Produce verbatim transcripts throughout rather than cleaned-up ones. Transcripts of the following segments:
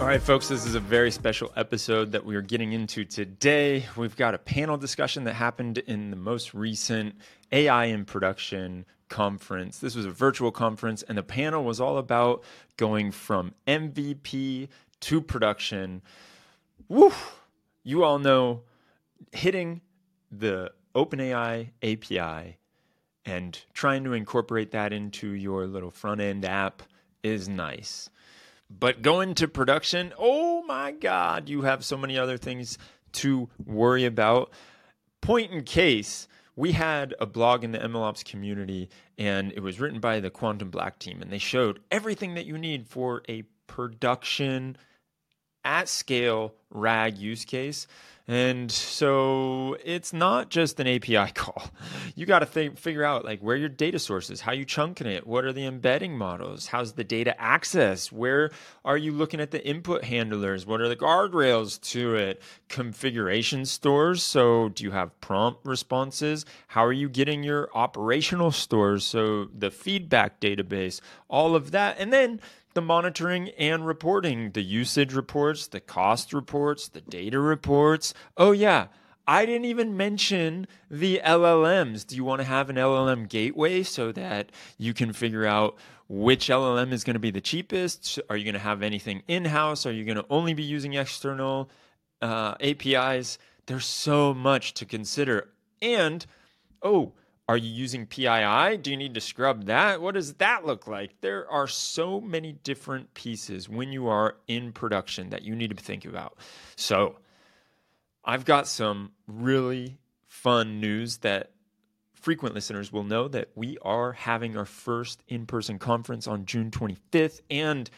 All right, folks, this is a very special episode that we are getting into today. We've got a panel discussion that happened in the most recent A I in Production conference. This was a virtual conference, and the panel was all about going from M V P to production. Woo! You all know hitting the OpenAI A P I and trying to incorporate that into your little front-end app is nice. But going to production, oh my God, you have so many other things to worry about. Point in case, we had a blog in the MLOps community, and it was written by the Quantum Black team, and they showed everything that you need for a production at scale RAG use case. And so it's not just an A P I call. You got to think, figure out like where your data source is, how you chunking it, what are the embedding models, how's the data access, where are you looking at the input handlers, what are the guardrails to it, configuration stores. So do you have prompt responses? How are you getting your operational stores? So the feedback database, all of that. And then the monitoring and reporting, the usage reports, the cost reports, the data reports. Oh yeah, I didn't even mention the L L Ms. Do you want to have an L L M gateway so that you can figure out which L L M is going to be the cheapest? Are you going to have anything in-house? Are you going to only be using external uh, A P Is? There's so much to consider. And, oh, are you using P I I? Do you need to scrub that? What does that look like? There are so many different pieces when you are in production that you need to think about. So I've got some really fun news that frequent listeners will know that we are having our first in-person conference on June twenty-fifth. And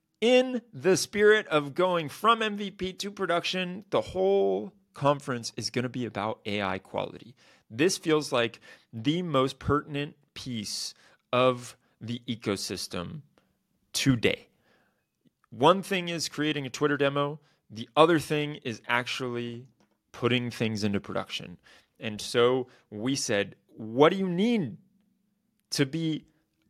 in the spirit of going from M V P to production, the whole conference is going to be about A I quality. This feels like the most pertinent piece of the ecosystem today. One thing is creating a Twitter demo. The other thing is actually putting things into production. And so we said, what do you need to be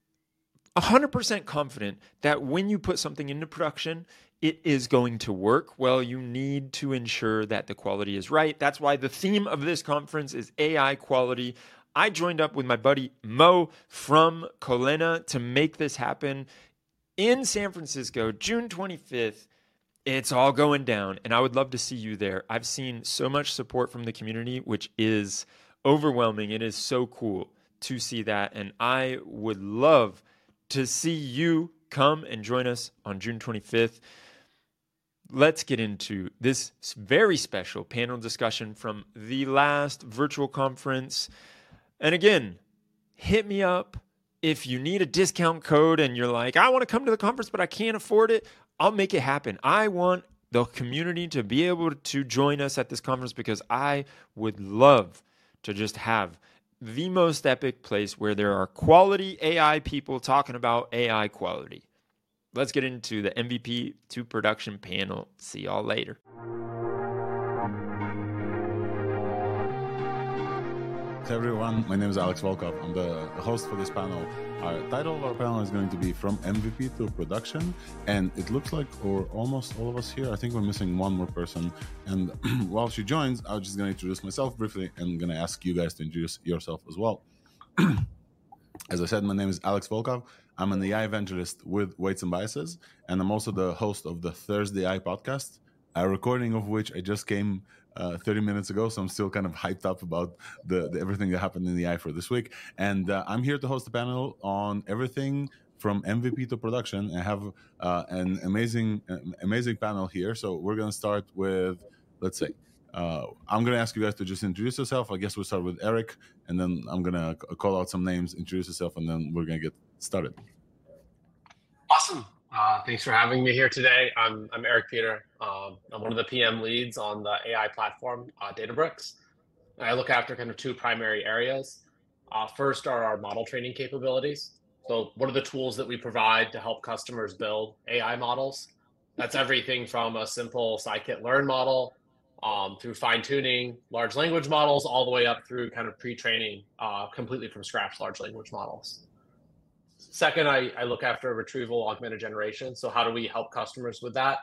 one hundred percent confident that when you put something into production, it is going to work? Well, you need to ensure that the quality is right. That's why the theme of this conference is A I quality. I joined up with my buddy Mo from Colena to make this happen in San Francisco, June twenty-fifth. It's all going down, and I would love to see you there. I've seen so much support from the community, which is overwhelming. It is so cool to see that, and I would love to see you come and join us on June twenty-fifth. Let's get into this very special panel discussion from the last virtual conference. And again, hit me up if you need a discount code and you're like, I want to come to the conference, but I can't afford it. I'll make it happen. I want the community to be able to join us at this conference because I would love to just have the most epic place where there are quality A I people talking about A I quality. Let's get into the M V P to production panel. See y'all later. Hey everyone, my name is Alex Volkov. I'm the host for this panel. Our title of our panel is going to be From M V P to Production, and it looks like we're almost all of us here. I think we're missing one more person, and while she joins, I'm just going to introduce myself briefly, and I'm going to ask you guys to introduce yourself as well. As I said, my name is Alex Volkov. I'm an A I evangelist with Weights and Biases, and I'm also the host of the Thursday A I podcast, a recording of which I just came uh, thirty minutes ago, so I'm still kind of hyped up about the, the everything that happened in the A I for this week. And uh, I'm here to host a panel on everything from M V P to production. I have uh, an amazing, uh, amazing panel here. So we're going to start with, let's say, Uh, I'm going to ask you guys to just introduce yourself. I guess we'll start with Eric, and then I'm going to call out some names, introduce yourself, and then we're going to get started. Awesome. Uh, thanks for having me here today. I'm, I'm Eric Peter. Um, I'm one of the P M leads on the A I platform, uh, Databricks. I look after kind of two primary areas. Uh, first are our model training capabilities. So what are the tools that we provide to help customers build A I models? That's everything from a simple scikit-learn model Um, through fine-tuning large language models, all the way up through kind of pre-training uh, completely from scratch large language models. Second, I, I look after retrieval augmented generation. So how do we help customers with that?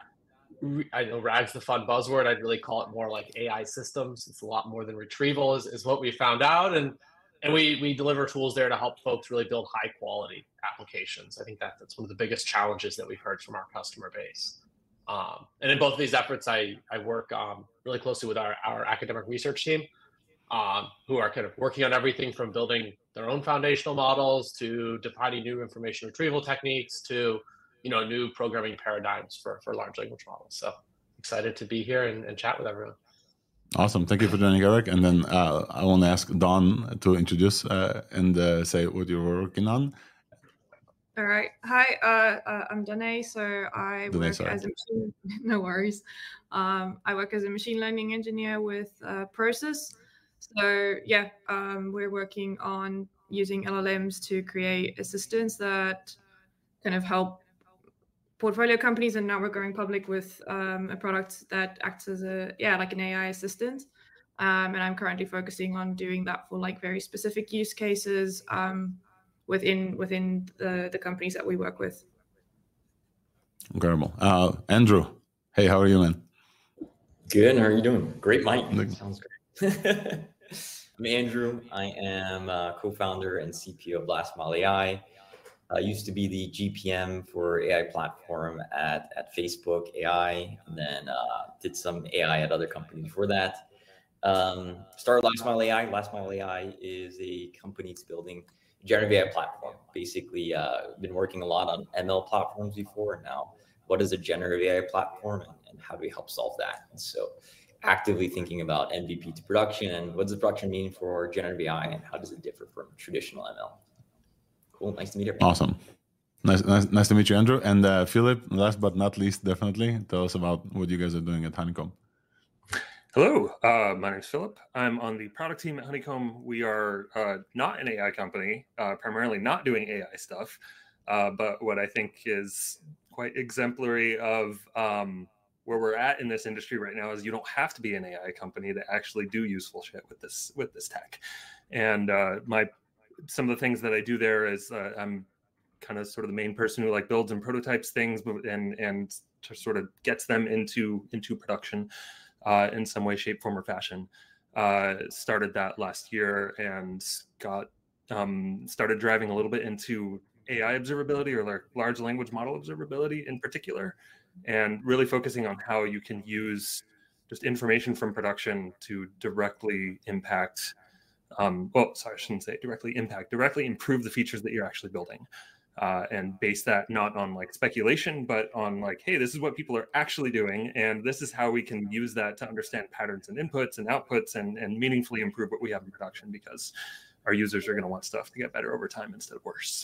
I know RAG's the fun buzzword. I'd really call it more like A I systems. It's a lot more than retrieval, is, is what we found out. And and we we deliver tools there to help folks really build high quality applications. I think that that's one of the biggest challenges that we've heard from our customer base. Um, and in both of these efforts, I I work um, really closely with our, our academic research team, um, who are kind of working on everything from building their own foundational models to defining new information retrieval techniques to you know new programming paradigms for for large language models. So excited to be here and, and chat with everyone. Awesome. Thank you for joining, Eric. And then uh, I want to ask Dawn to introduce uh, and uh, say what you were working on. All right. Hi, uh, uh, I'm Danae. So I Danae, work sorry. as a machine, no worries. Um, I work as a machine learning engineer with uh, Process. So yeah, um, we're working on using L L Ms to create assistants that kind of help portfolio companies, and now we're going public with um, a product that acts as a yeah like an A I assistant. Um, and I'm currently focusing on doing that for like very specific use cases um, within within the, the companies that we work with. Incredible. Uh, Andrew, hey, how are you, man? Good. How are you doing? Great, Mike. Good. Sounds great. I'm Andrew. I am a co-founder and C P O of Last Mile A I. I used to be the G P M for A I platform at, at Facebook A I, and then uh, did some A I at other companies before that. Um, started Last Mile A I. Last Mile A I is a company that's building a generative A I platform. Basically, uh, been working a lot on M L platforms before, and now what is a generative A I platform, and, and how do we help solve that? And so actively thinking about M V P to production, and what does production mean for generative A I, and how does it differ from traditional M L? Cool. Nice to meet you. Awesome. Nice, nice, nice to meet you, Andrew. And uh, Philip, last but not least, definitely tell us about what you guys are doing at Honeycomb. Hello, uh, my name is Philip. I'm on the product team at Honeycomb. We are uh, not an A I company, uh, primarily not doing A I stuff. Uh, but what I think is quite exemplary of um, where we're at in this industry right now is you don't have to be an A I company to actually do useful shit with this with this tech. And uh, my some of the things that I do there is uh, I'm kind of sort of the main person who like builds and prototypes things and and sort of gets them into into production uh, in some way, shape, form, or fashion. Uh, started that last year and got um, started driving a little bit into A I observability or like large language model observability in particular, and really focusing on how you can use just information from production to directly impact Um, well, sorry, I shouldn't say directly impact, directly improve the features that you're actually building, uh, and base that not on like speculation, but on like, hey, this is what people are actually doing, and this is how we can use that to understand patterns and inputs and outputs and, and meaningfully improve what we have in production, because our users are going to want stuff to get better over time instead of worse.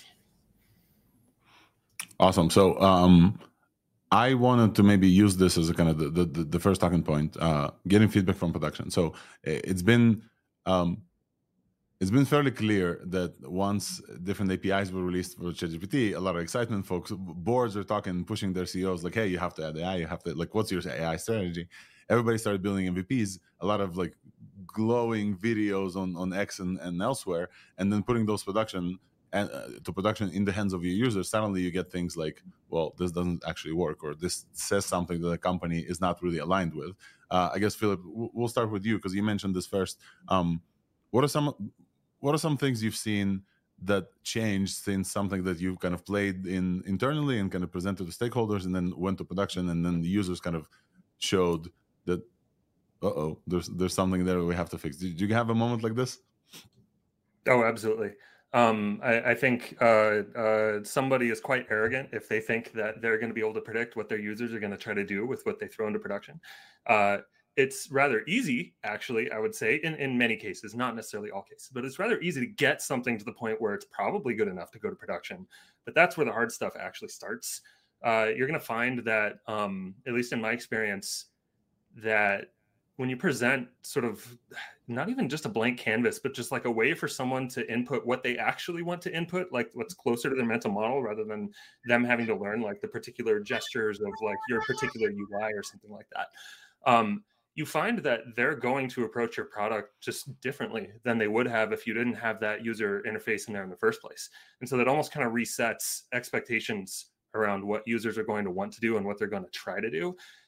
Awesome. So um, I wanted to maybe use this as a kind of the, the, the first talking point, uh, getting feedback from production. So it's been... Um, It's been fairly clear that once different A P Is were released for ChatGPT, a lot of excitement. Folks, boards are talking, pushing their C E Os like, "Hey, you have to add A I. You have to like, what's your A I strategy?" Everybody started building M V Ps. A lot of like glowing videos on on X and, and elsewhere, and then putting those production and uh, to production in the hands of your users. Suddenly, you get things like, "Well, this doesn't actually work," or "This says something that the company is not really aligned with." Uh, I guess Philip, we'll start with you because you mentioned this first. Um, what are some What are some things you've seen that changed since something that you've kind of played in internally and kind of presented to stakeholders and then went to production, and then the users kind of showed that, uh-oh, there's there's something there we have to fix? Did you have a moment like this? Oh, absolutely. Um, I, I think uh, uh, somebody is quite arrogant if they think that they're going to be able to predict what their users are going to try to do with what they throw into production. Uh, It's rather easy, actually, I would say, in, in many cases, not necessarily all cases, but it's rather easy to get something to the point where it's probably good enough to go to production. But that's where the hard stuff actually starts. Uh, you're going to find that, um, at least in my experience, that when you present sort of not even just a blank canvas, but just like a way for someone to input what they actually want to input, like what's closer to their mental model, rather than them having to learn like the particular gestures of like your particular U I or something like that. Um, you find that they're going to approach your product just differently than they would have if you didn't have that user interface in there in the first place. And so that almost kind of resets expectations around what users are going to want to do and what they're going to try to do.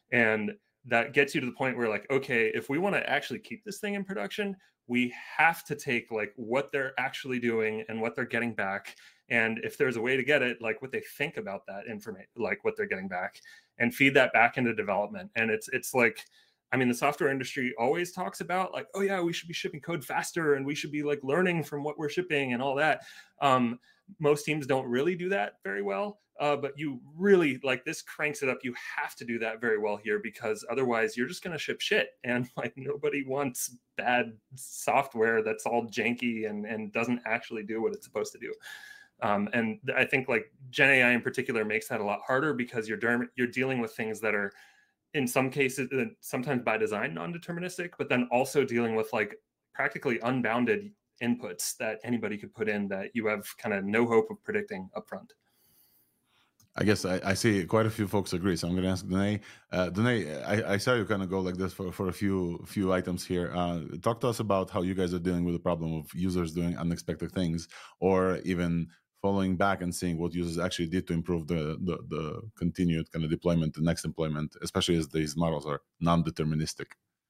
And that gets you to the point where like, okay, if we want to actually keep this thing in production, we have to take like what they're actually doing and what they're getting back. And if there's a way to get it, like what they think about that information, like what they're getting back, and feed that back into development. And it's it's like, I mean, the software industry always talks about like, oh yeah, we should be shipping code faster and we should be like learning from what we're shipping and all that. Um, most teams don't really do that very well, uh, but you really like this cranks it up. You have to do that very well here, because otherwise you're just going to ship shit. And like nobody wants bad software that's all janky and, and doesn't actually do what it's supposed to do. Um, and I think like Gen A I in particular makes that a lot harder, because you're derm- you're dealing with things that are in some cases, sometimes by design, non-deterministic, but then also dealing with like practically unbounded inputs that anybody could put in that you have kind of no hope of predicting upfront. I guess I, I see quite a few folks agree, so I'm going to ask Danae. Uh, Danae, I, I saw you kind of go like this for, for a few few items here. Uh, talk to us about how you guys are dealing with the problem of users doing unexpected things, or even following back and seeing what users actually did to improve the, the, the continued kind of deployment, the next deployment, especially as these models are non-deterministic.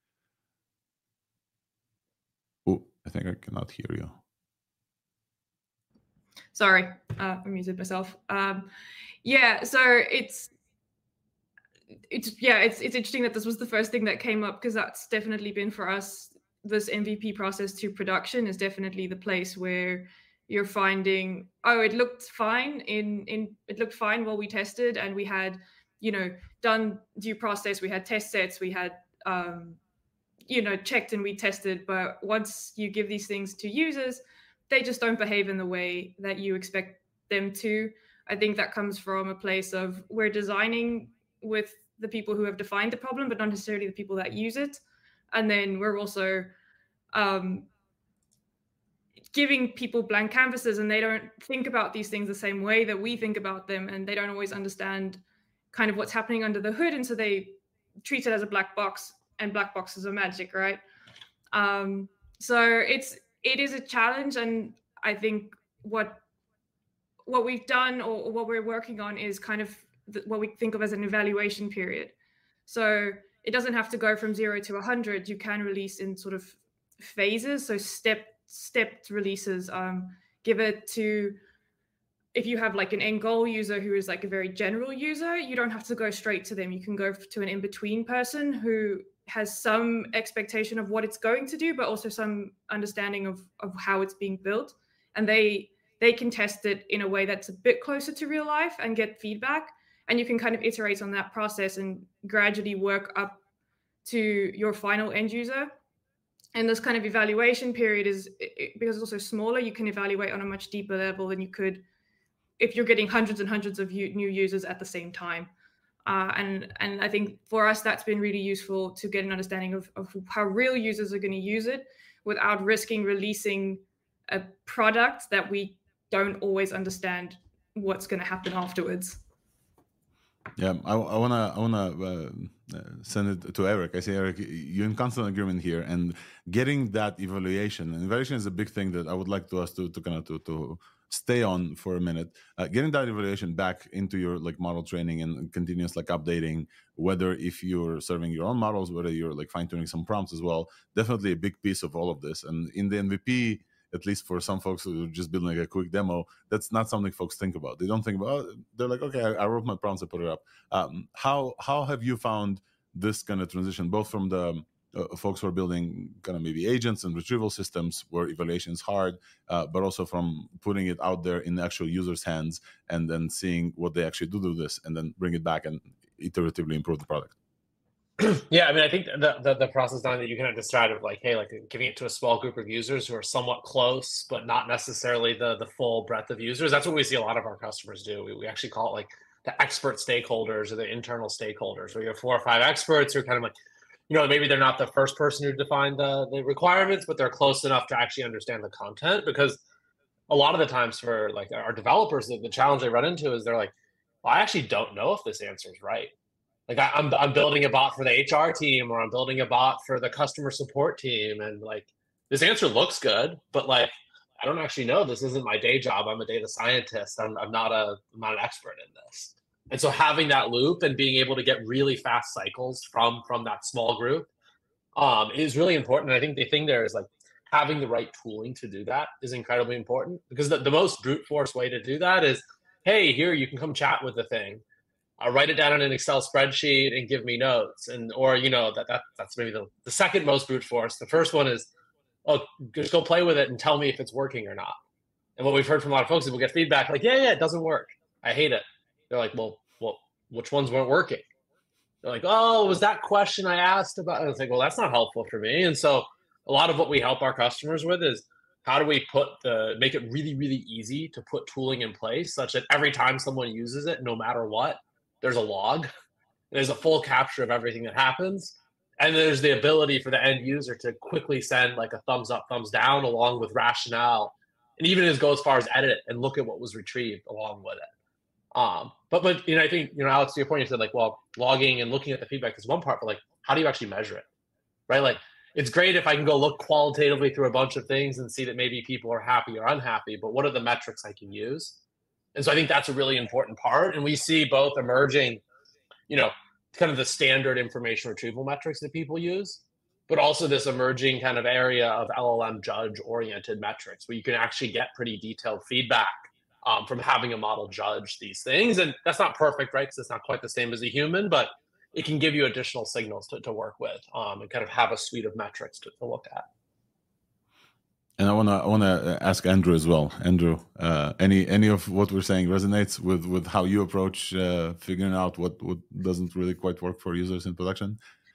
Oh, I think I cannot hear you. Sorry, uh, I muted myself. Um, yeah, so it's it's yeah, it's it's interesting that this was the first thing that came up, because that's definitely been for us. This M V P process to production is definitely the place where you're finding, oh, it looked fine in in it looked fine while we tested, and we had, you know, done due process, we had test sets, we had um, you know, checked and we tested. But once you give these things to users, they just don't behave in the way that you expect them to. I think that comes from a place of we're designing with the people who have defined the problem, but not necessarily the people that use it. And then we're also um, giving people blank canvases, and they don't think about these things the same way that we think about them, and they don't always understand kind of what's happening under the hood, and so they treat it as a black box, and black boxes are magic, right? Um, so it's it is a challenge, and I think what what we've done or what we're working on is kind of the, what we think of as an evaluation period. So it doesn't have to go from zero to one hundred. You can release in sort of phases, so step stepped releases. Um, give it to, if you have like an end goal user who is like a very general user, you don't have to go straight to them. You can go to an in-between person who has some expectation of what it's going to do, but also some understanding of, of how it's being built. And they they can test it in a way that's a bit closer to real life and get feedback. And you can kind of iterate on that process and gradually work up to your final end user. And this kind of evaluation period is, because it's also smaller, you can evaluate on a much deeper level than you could if you're getting hundreds and hundreds of new users at the same time. Uh, and, and I think for us, that's been really useful to get an understanding of, of how real users are going to use it without risking releasing a product that we don't always understand what's going to happen afterwards. Yeah, I, I wanna I wanna uh, send it to Eric. I say, Eric, you're in constant agreement here, and getting that evaluation. And evaluation is a big thing that I would like to us to to kind of to, to stay on for a minute. Uh, getting that evaluation back into your like model training and continuous like updating, whether if you're serving your own models, whether you're like fine tuning some prompts as well. Definitely a big piece of all of this. And in the M V P, at least for some folks who are just building like a quick demo, that's not something folks think about. They don't think about, oh, they're like, okay, I, I wrote my prompts, I put it up. Um, how how have you found this kind of transition, both from the uh, folks who are building kind of maybe agents and retrieval systems where evaluation is hard, uh, but also from putting it out there in the actual user's hands and then seeing what they actually do do this and then bring it back and iteratively improve the product? Yeah, I mean, I think the, the the process now that you can decide of like, hey, like giving it to a small group of users who are somewhat close, but not necessarily the the full breadth of users. That's what we see a lot of our customers do. We, we actually call it like the expert stakeholders or the internal stakeholders, where you have four or five experts who are kind of like, you know, maybe they're not the first person who defined the, the requirements, but they're close enough to actually understand the content. Because a lot of the times for like our developers, the, the challenge they run into is they're like, well, I actually don't know if this answer is right. Like I, I'm I'm building a bot for the H R team, or I'm building a bot for the customer support team, and like this answer looks good, but like I don't actually know. This isn't my day job. I'm a data scientist. I'm I'm not a I'm not an expert in this. And so having that loop and being able to get really fast cycles from from that small group um, is really important. And I think the thing there is like having the right tooling to do that is incredibly important, because the, the most brute force way to do that is, hey, here, you can come chat with the thing. I'll write it down in an Excel spreadsheet and give me notes. And, or, you know, that, that that's maybe the, the second most brute force. The first one is, oh, just go play with it and tell me if it's working or not. And what we've heard from a lot of folks is we'll get feedback like, yeah, yeah, it doesn't work. I hate it. They're like, well, well, which ones weren't working? They're like, oh, was that question I asked about? And it's like, well, that's not helpful for me. And so a lot of what we help our customers with is how do we put the, make it really, really easy to put tooling in place such that every time someone uses it, no matter what, there's a log, there's a full capture of everything that happens. And there's the ability for the end user to quickly send like a thumbs up, thumbs down along with rationale. And even as go as far as edit it and look at what was retrieved along with it. Um, but, but, you know, I think, you know, Alex, to your point, you said like, well, logging and looking at the feedback is one part, but like, how do you actually measure it? Right? Like, it's great if I can go look qualitatively through a bunch of things and see that maybe people are happy or unhappy, but what are the metrics I can use? And so I think that's a really important part. And we see both emerging, you know, kind of the standard information retrieval metrics that people use, but also this emerging kind of area of L L M judge oriented metrics where you can actually get pretty detailed feedback um, from having a model judge these things. And that's not perfect, right? Because it's not quite the same as a human, but it can give you additional signals to, to work with um, and kind of have a suite of metrics to, to look at. And I want to I want to ask Andrew as well. Andrew, uh, any any of what we're saying resonates with with how you approach uh, figuring out what what doesn't really quite work for users in production?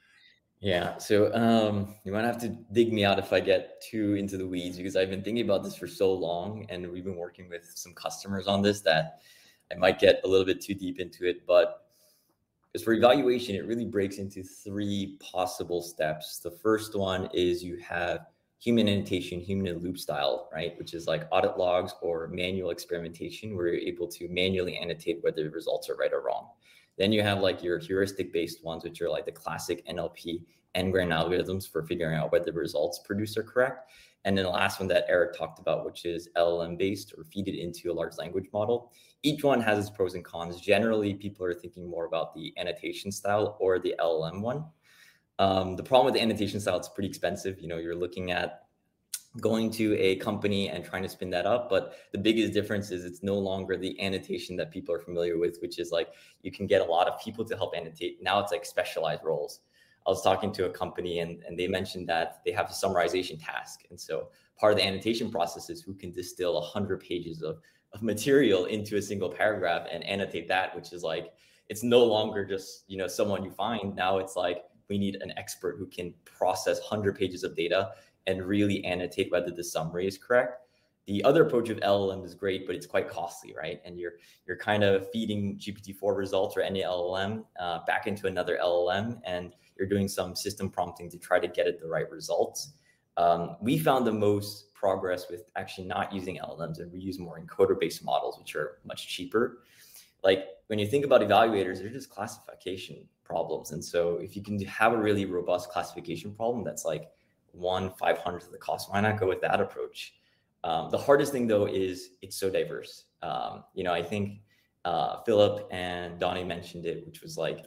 Yeah, so um, you might have to dig me out if I get too into the weeds, because I've been thinking about this for so long, and we've been working with some customers on this that I might get a little bit too deep into it. But as for evaluation, it really breaks into three possible steps. The first one is you have human annotation, human in loop style, right? Which is like audit logs or manual experimentation, where you're able to manually annotate whether the results are right or wrong. Then you have like your heuristic based ones, which are like the classic N L P n-gram algorithms for figuring out whether the results produced are correct. And then the last one that Eric talked about, which is L L M based, or feed it into a large language model. Each one has its pros and cons. Generally, people are thinking more about the annotation style or the L L M one. Um, the problem with the annotation style, it's pretty expensive. You know, you're looking at going to a company and trying to spin that up. But the biggest difference is it's no longer the annotation that people are familiar with, which is like you can get a lot of people to help annotate. Now it's like specialized roles. I was talking to a company and, and they mentioned that they have a summarization task. And so part of the annotation process is who can distill one hundred pages of, of material into a single paragraph and annotate that, which is like, it's no longer just, you know, someone you find. Now it's like, we need an expert who can process one hundred pages of data and really annotate whether the summary is correct. The other approach of L L M is great, but it's quite costly, right? And you're you're kind of feeding G P T four results or any L L M uh, back into another L L M, and you're doing some system prompting to try to get it the right results. Um, we found the most progress with actually not using L L Ms, and we use more encoder-based models, which are much cheaper. Like when you think about evaluators, they're just classification problems. And so if you can have a really robust classification problem that's like one five hundredth of the cost, why not go with that approach? Um, the hardest thing though is it's so diverse. Um, you know, I think uh, Philip and Donnie mentioned it, which was like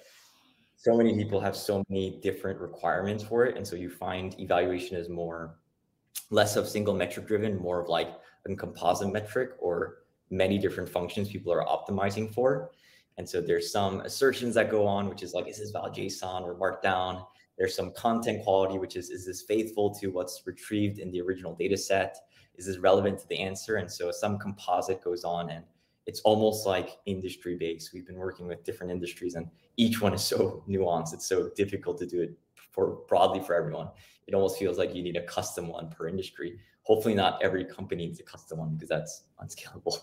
so many people have so many different requirements for it. And so you find evaluation is more, less of single metric driven, more of like a composite metric or many different functions people are optimizing for. And so there's some assertions that go on, which is like, is this valid JSON or Markdown? There's some content quality, which is, is this faithful to what's retrieved in the original data set? Is this relevant to the answer? And so some composite goes on, and it's almost like industry based. We've been working with different industries, and each one is so nuanced. It's so difficult to do it for broadly for everyone. It almost feels like you need a custom one per industry. Hopefully not every company needs a custom one, because that's unscalable.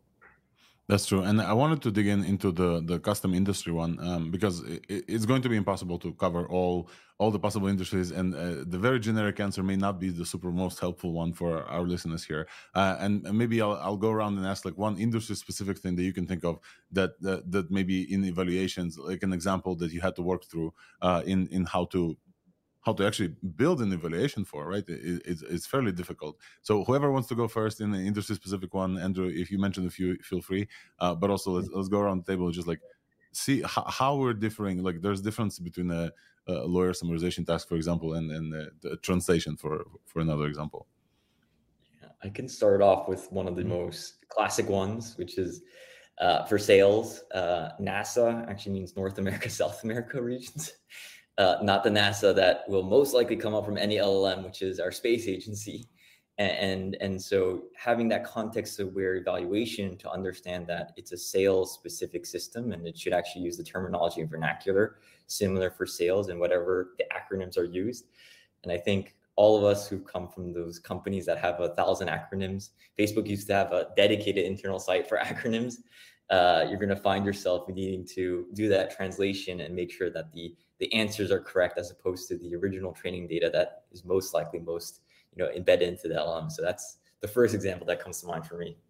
That's true. And I wanted to dig in into the, the custom industry one, um, because it, it's going to be impossible to cover all all the possible industries. And uh, the very generic answer may not be the super most helpful one for our listeners here. Uh, and, and maybe I'll, I'll go around and ask like one industry specific thing that you can think of that, that, that maybe in evaluations, like an example that you had to work through uh, in, in how to how to actually build an evaluation for, right? It, it's, it's fairly difficult. So whoever wants to go first in the industry specific one, Andrew, if you mentioned a few, feel free. Uh, but also let's, let's go around the table, just like see how, how we're differing. Like there's difference between a, a lawyer summarization task, for example, and, and the, the translation for, for another example. Yeah, I can start off with one of the mm-hmm. most classic ones, which is uh, for sales. Uh, NASA actually means North America, South America regions. Uh, not the NASA that will most likely come up from any L L M, which is our space agency. And, and, and so having that context-aware evaluation to understand that it's a sales-specific system and it should actually use the terminology and vernacular similar for sales and whatever the acronyms are used. And I think all of us who come from those companies that have a thousand acronyms, Facebook used to have a dedicated internal site for acronyms. Uh, you're going to find yourself needing to do that translation and make sure that the the answers are correct as opposed to the original training data that is most likely most, you know, embedded into the L M. So that's the first example that comes to mind for me.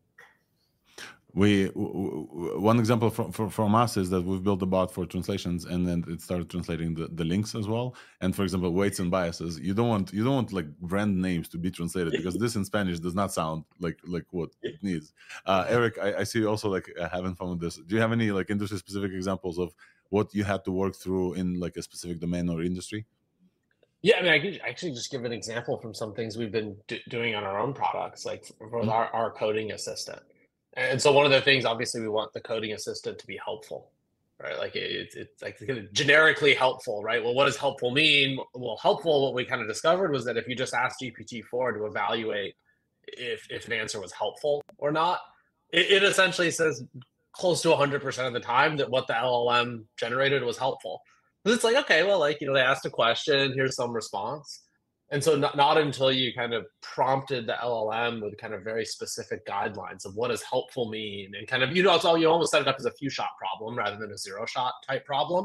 We w- w- one example from, from from us is that we've built a bot for translations, and then it started translating the, the links as well. And for example, weights and biases, you don't want you don't want like brand names to be translated because this in Spanish does not sound like like what it needs. Uh, Eric, I, I see you also like having fun with this. Do you have any like industry specific examples of what you had to work through in like a specific domain or industry? Yeah, I mean, I could actually just give an example from some things we've been do- doing on our own products, like for mm-hmm. our, our coding assistant. And so one of the things, obviously, we want the coding assistant to be helpful, right? Like it's it, it's like generically helpful, right? Well, what does helpful mean? Well, helpful, what we kind of discovered was that if you just ask G P T four to evaluate if, if an answer was helpful or not, it, it essentially says close to one hundred percent of the time that what the L L M generated was helpful. Because it's like, okay, well, like, you know, they asked a question, here's some response. And so not, not until you kind of prompted the L L M with kind of very specific guidelines of what does helpful mean and kind of, you know, it's all, you almost set it up as a few shot problem rather than a zero shot type problem.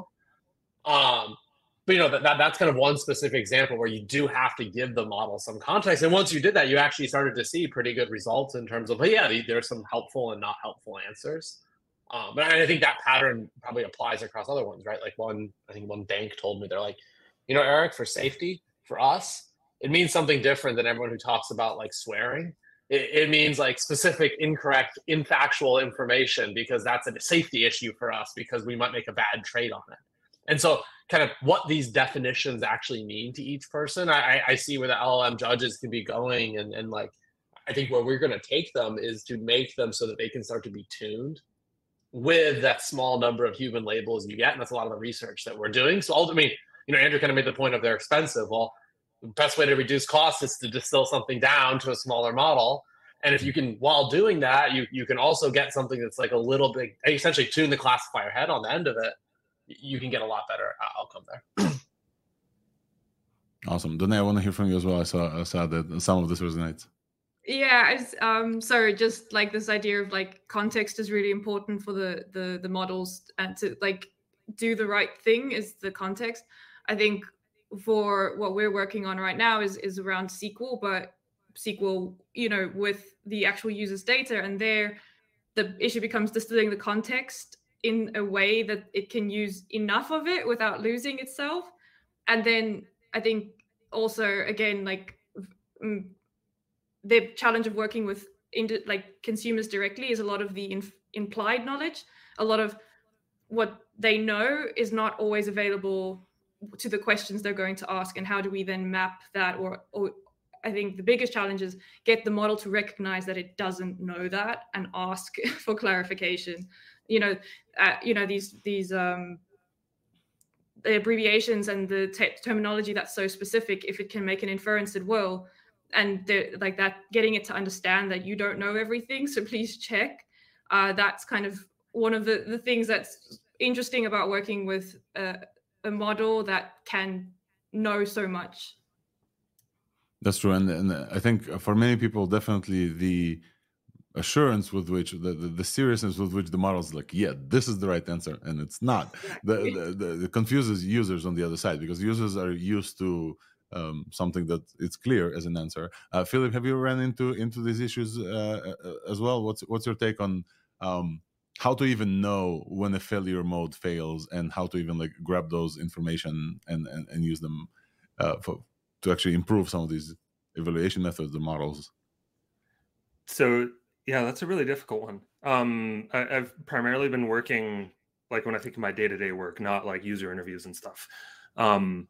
Um, but, you know, that, that that's kind of one specific example where you do have to give the model some context. And once you did that, you actually started to see pretty good results in terms of, well, yeah, there's some helpful and not helpful answers. Um, but I think that pattern probably applies across other ones, right? Like one, I think one bank told me, they're like, you know, Eric, for safety, for us, it means something different than everyone who talks about like swearing. It, it means like specific, incorrect, infactual information because that's a safety issue for us because we might make a bad trade on it. And so kind of what these definitions actually mean to each person, I, I see where the L L M judges can be going. And, and like, I think where we're going to take them is to make them so that they can start to be tuned with that small number of human labels you get. And that's a lot of the research that we're doing. So ultimately, you know, Andrew kind of made the point of they're expensive. Well, the best way to reduce costs is to distill something down to a smaller model. And if you can, while doing that, you you can also get something that's like a little bit, essentially tune the classifier head on the end of it. You can get a lot better outcome there. Awesome. Danae, I want to hear from you as well. I saw, I saw that some of this resonates. Yeah, it's, um, so just like this idea of like context is really important for the the the models, and to like do the right thing is the context. I think for what we're working on right now is is around S Q L, but S Q L, you know, with the actual user's data, and there the issue becomes distilling the context in a way that it can use enough of it without losing itself. And then I think also, again, like mm, the challenge of working with into, like consumers directly is a lot of the inf- implied knowledge. A lot of what they know is not always available to the questions they're going to ask, and how do we then map that? Or, or I think the biggest challenge is get the model to recognize that it doesn't know that and ask for clarification. You know, uh, you know these these um, the abbreviations and the te- terminology that's so specific. If it can make an inference, it will. And like that, getting it to understand that you don't know everything, so please check. Uh, that's kind of one of the, the things that's interesting about working with uh, a model that can know so much. That's true. And, and I think for many people, definitely the assurance with which, the, the, the seriousness with which the model is like, yeah, this is the right answer, and it's not. Exactly. The, the, the, the confuses users on the other side, because users are used to um, something that it's clear as an answer. Uh, Philip, have you ran into into these issues uh, as well? What's what's your take on um, how to even know when a failure mode fails, and how to even like grab those information and and, and use them uh, for, to actually improve some of these evaluation methods, the models? So yeah, that's a really difficult one. Um, I, I've primarily been working like when I think of my day-to-day work, not like user interviews and stuff. Um,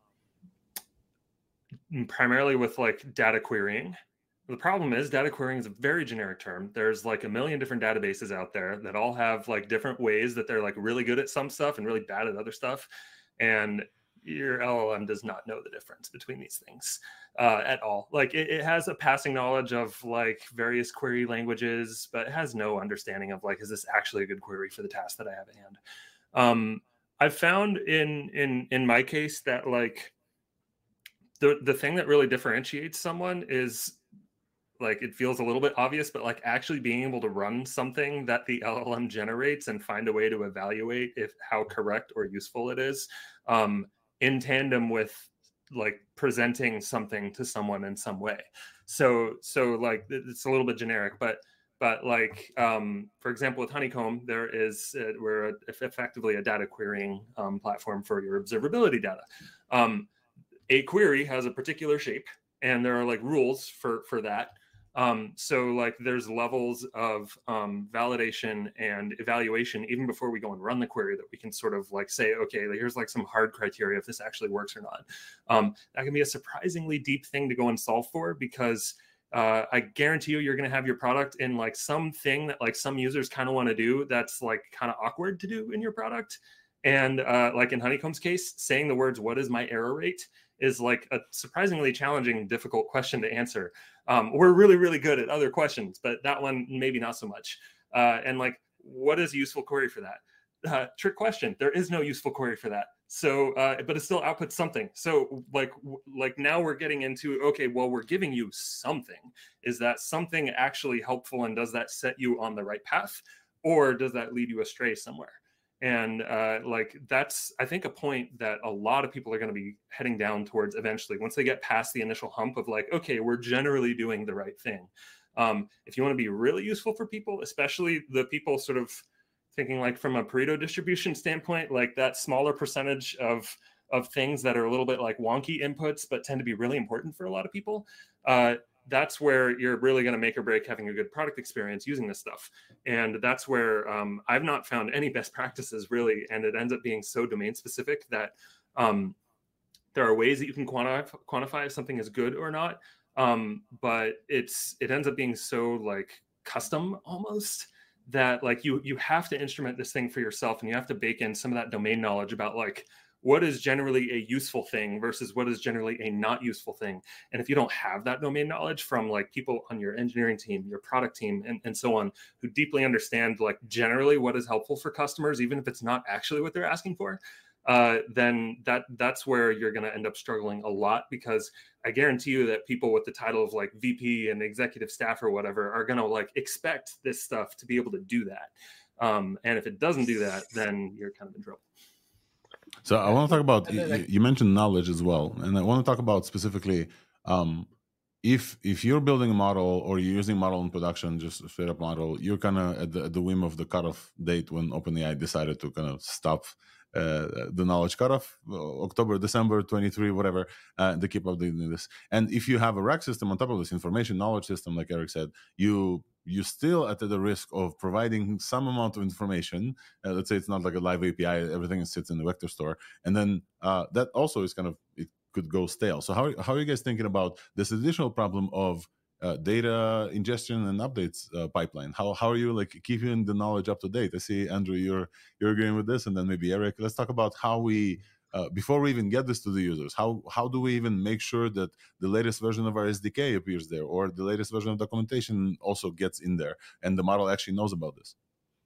primarily with like data querying. The problem is data querying is a very generic term. There's like a million different databases out there that all have like different ways that they're like really good at some stuff and really bad at other stuff. And your L L M does not know the difference between these things uh, at all. Like it, it has a passing knowledge of like various query languages, but it has no understanding of like, is this actually a good query for the task that I have at hand? Um, I've found in, in, in my case that like the, the thing that really differentiates someone is like, it feels a little bit obvious, but like actually being able to run something that the L L M generates and find a way to evaluate if how correct or useful it is, um, in tandem with like presenting something to someone in some way. So, so like it's a little bit generic, but, but like, um, for example, with Honeycomb, there is, uh, we're a, effectively a data querying um, platform for your observability data. Um, a query has a particular shape and there are like rules for, for that. Um, so like there's levels of um, validation and evaluation even before we go and run the query that we can sort of like say, okay, here's like some hard criteria if this actually works or not. Um, that can be a surprisingly deep thing to go and solve for because uh, I guarantee you you're going to have your product in like something that like some users kind of want to do that's like kind of awkward to do in your product. And uh, like in Honeycomb's case, saying the words, what is my error rate, is like a surprisingly challenging, difficult question to answer. Um, we're really, really good at other questions, but that one, maybe not so much. Uh, and like, what is a useful query for that? Uh, trick question. There is no useful query for that. So, uh, but it still outputs something. So like, w- like now we're getting into, okay, well, we're giving you something. Is that something actually helpful? And does that set you on the right path? Or does that lead you astray somewhere? And uh, like, that's, I think, a point that a lot of people are going to be heading down towards eventually, once they get past the initial hump of like, okay, we're generally doing the right thing. Um, if you want to be really useful for people, especially the people sort of thinking like from a Pareto distribution standpoint, like that smaller percentage of, of things that are a little bit like wonky inputs, but tend to be really important for a lot of people, uh, that's where you're really going to make or break having a good product experience using this stuff. And that's where um, I've not found any best practices really. And it ends up being so domain specific that um, there are ways that you can quantify, quantify if something is good or not. Um, but it's, it ends up being so like custom almost that like you, you have to instrument this thing for yourself and you have to bake in some of that domain knowledge about like, what is generally a useful thing versus what is generally a not useful thing. And if you don't have that domain knowledge from like people on your engineering team, your product team, and, and so on, who deeply understand like generally what is helpful for customers, even if it's not actually what they're asking for, uh, then that that's where you're going to end up struggling a lot, because I guarantee you that people with the title of like V P and executive staff or whatever are going to like expect this stuff to be able to do that. Um, and if it doesn't do that, then you're kind of in trouble. So I want to talk about, you, you mentioned knowledge as well. And I want to talk about specifically, um, if if you're building a model or you're using model in production, just a straight up model, you're kind of at the, at the whim of the cutoff date when OpenAI decided to kind of stop uh, the knowledge cutoff, October, December twenty-three, whatever, uh, they keep updating this. And if you have a rack system on top of this information knowledge system, like Eric said, you you still at the risk of providing some amount of information. Uh, let's say it's not like a live A P I, everything sits in the vector store. And then uh, that also is kind of, it could go stale. So how, how are you guys thinking about this additional problem of uh, data ingestion and updates uh, pipeline? How how are you like keeping the knowledge up to date? I see, Andrew, you're, you're agreeing with this, and then maybe Eric. Let's talk about how we, Uh, before we even get this to the users, how how do we even make sure that the latest version of our S D K appears there, or the latest version of documentation also gets in there, and the model actually knows about this?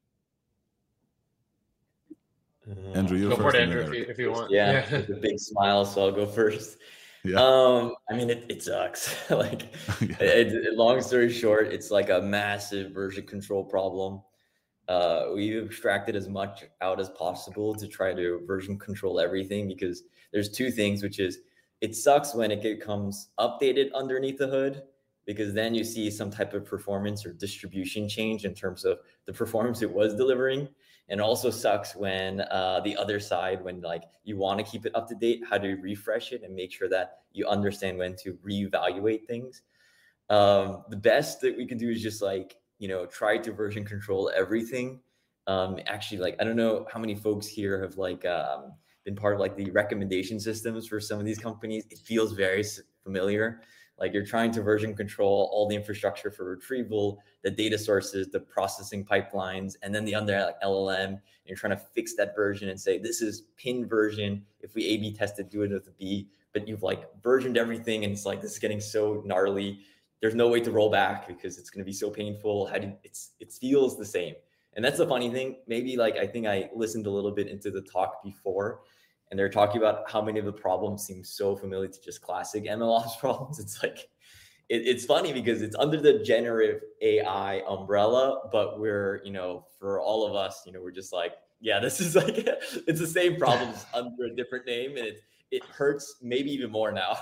Uh, Andrew, you're go first. For it, Andrew, if you, if you want. Yeah, yeah. With a big smile, so I'll go first. Yeah. Um, I mean, it, it sucks. like, yeah. it, it, long story short, it's like a massive version control problem. Uh, we've extracted as much out as possible to try to version control everything, because there's two things, which is it sucks when it becomes updated underneath the hood, because then you see some type of performance or distribution change in terms of the performance it was delivering. And also sucks when uh, the other side, when like you want to keep it up to date, how to refresh it and make sure that you understand when to reevaluate things. Um, the best that we can do is just like, you know, try to version control everything Um, actually, like, I don't know how many folks here have like um, been part of like the recommendation systems for some of these companies. It feels very familiar. Like you're trying to version control all the infrastructure for retrieval, the data sources, the processing pipelines, and then the under like L L M. And you're trying to fix that version and say, this is pin version. If we A B test it, do it with a B. But you've like versioned everything, and it's like, this is getting so gnarly. There's no way to roll back because it's going to be so painful. How do it's it feels the same. And that's the funny thing. Maybe like I think I listened a little bit into the talk before, and they're talking about how many of the problems seem so familiar to just classic M L Ops problems. It's like, it, it's funny because it's under the generative A I umbrella, but we're, you know, for all of us, you know, we're just like, yeah, this is like, it's the same problems under a different name. And it, it hurts maybe even more now.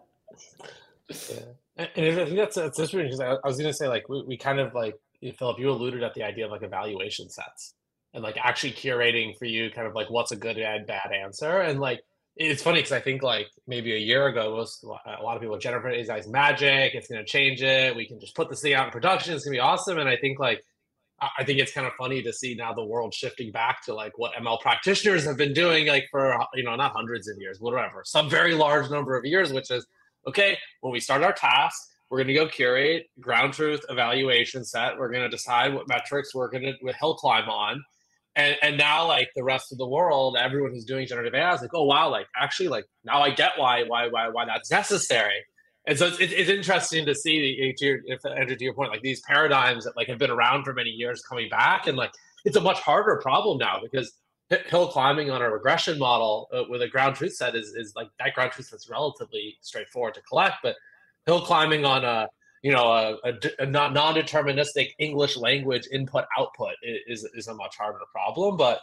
Yeah. And I think that's, that's interesting because I, I was going to say, like, we, we kind of like, Philip, you alluded at the idea of like evaluation sets and like actually curating for you kind of like what's a good and bad answer. And like, it's funny because I think like maybe a year ago, was a lot of people, generative A I is magic. It's going to change it. We can just put this thing out in production. It's going to be awesome. And I think like, I think it's kind of funny to see now the world shifting back to like what M L practitioners have been doing like for, you know, not hundreds of years, whatever, some very large number of years, which is, okay, when we start our task, we're going to go curate ground truth evaluation set. We're going to decide what metrics we're going to hill climb on. And and now like the rest of the world, everyone who's doing generative A I is like, oh, wow, like actually like now I get why why why why that's necessary. And so it's, it's interesting to see, to your, if, Andrew, to your point, like these paradigms that like have been around for many years coming back. And like it's a much harder problem now because hill climbing on a regression model uh, with a ground truth set is, is like that ground truth that's relatively straightforward to collect. But hill climbing on a, you know, a, a, a non-deterministic English language input output is, is a much harder problem. But,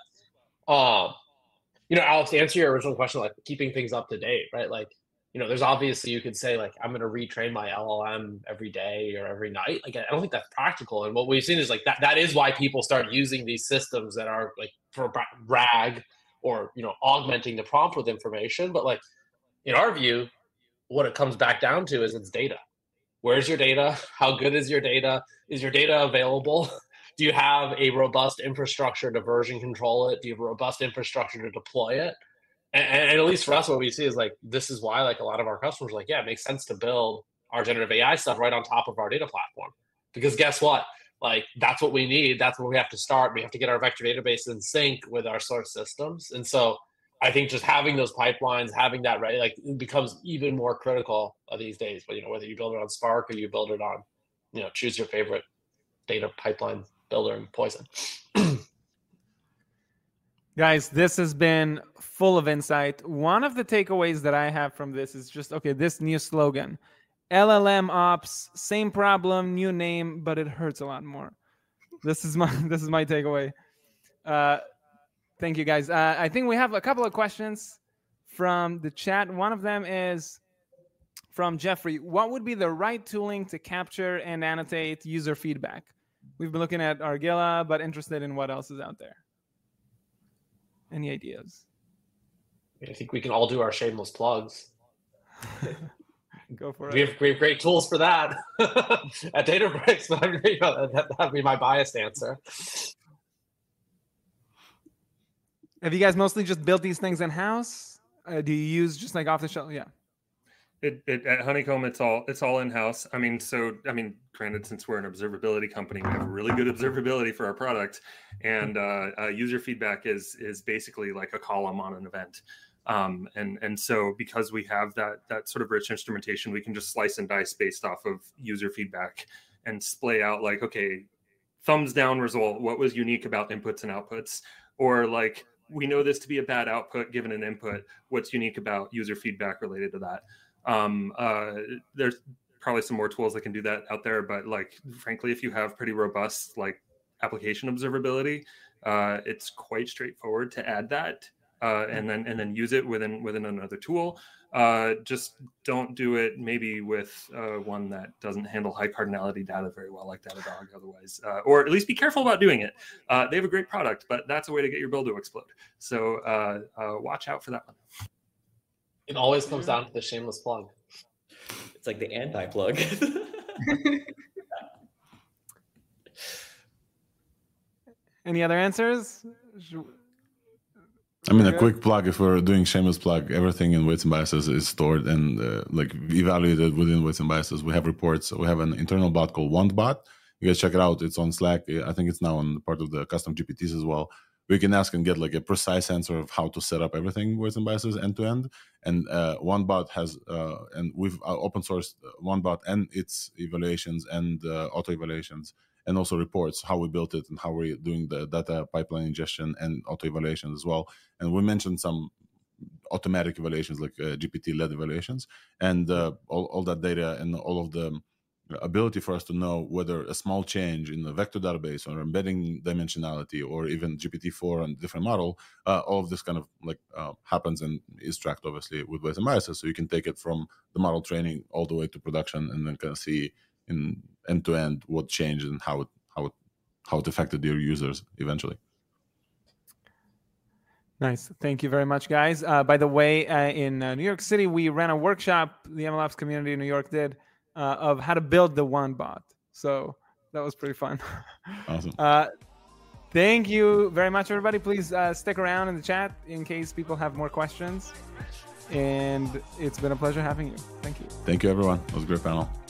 um, you know, Alex, to answer your original question, like keeping things up to date, right? Like, you know, there's obviously, you could say like, I'm going to retrain my L L M every day or every night. Like, I don't think that's practical. And what we've seen is like, that, that is why people start using these systems that are like for RAG or, you know, augmenting the prompt with information. But like, in our view, what it comes back down to is it's data. Where's your data? How good is your data? Is your data available? Do you have a robust infrastructure to version control it? Do you have a robust infrastructure to deploy it? And, and at least for us, what we see is like, this is why like a lot of our customers are like, yeah, it makes sense to build our generative A I stuff right on top of our data platform. Because guess what? Like, that's what we need. That's where we have to start. We have to get our vector database in sync with our source systems. And so I think just having those pipelines, having that ready, like it becomes even more critical these days. But, you know, whether you build it on Spark or you build it on, you know, choose your favorite data pipeline builder and Poison. Guys, this has been full of insight. One of the takeaways that I have from this is just, okay, this new slogan, L L M Ops, same problem, new name, but it hurts a lot more. This is my this is my takeaway. Uh, thank you, guys. Uh, I think we have a couple of questions from the chat. One of them is from Jeffrey. What would be the right tooling to capture and annotate user feedback? We've been looking at Argilla, but interested in what else is out there. Any ideas? I think we can all do our shameless plugs. Go for we it. Have, we have great tools for that at Databricks, but you know, that would be my biased answer. Have you guys mostly just built these things in-house? Uh, do you use just like off the shelf? Yeah. It, it, at Honeycomb, it's all it's all in house. I mean, so I mean, granted, since we're an observability company, we have really good observability for our product, and uh, uh, user feedback is is basically like a column on an event. Um, and and so because we have that that sort of rich instrumentation, we can just slice and dice based off of user feedback and splay out like, okay, thumbs down result. What was unique about inputs and outputs, or like we know this to be a bad output given an input. What's unique about user feedback related to that? Um, uh, there's probably some more tools that can do that out there, but like, frankly, if you have pretty robust like application observability, uh, it's quite straightforward to add that, uh, and then, and then use it within, within another tool. Uh, just don't do it maybe with, uh, one that doesn't handle high cardinality data very well, like Datadog otherwise, uh, or at least be careful about doing it. Uh, they have a great product, but that's a way to get your build to explode. So, uh, uh, watch out for that one. It always comes down to the shameless plug. It's like the anti-plug. Any other answers? I mean, a quick plug, if we're doing shameless plug, everything in Weights and Biases is stored and uh, like evaluated within Weights and Biases. We have reports. We have an internal bot called WantBot. You guys check it out. It's on Slack. I think it's now on part of the custom G P Ts as well. We can ask and get like a precise answer of how to set up everything Weights and Biases end to end. And uh, WantBot has, uh, and we've uh, open sourced WantBot and its evaluations and uh, auto evaluations, and also reports, how we built it and how we're doing the data pipeline ingestion and auto evaluations as well. And we mentioned some automatic evaluations like uh, G P T-led evaluations, and uh, all, all that data and all of the ability for us to know whether a small change in the vector database or embedding dimensionality or even G P T four on a different model, uh, all of this kind of like uh, happens and is tracked obviously with Weights and Biases. So you can take it from the model training all the way to production and then kind of see in end to end what changed and how it how it how it affected your users eventually. Nice. Thank you very much, guys. Uh, by the way, uh, in uh, New York City, we ran a workshop, the MLOps community in New York did, uh, of how to build the WantBot. So that was pretty fun. Awesome. Uh, thank you very much, everybody. Please uh, stick around in the chat in case people have more questions. And it's been a pleasure having you. Thank you. Thank you, everyone. It was a great panel.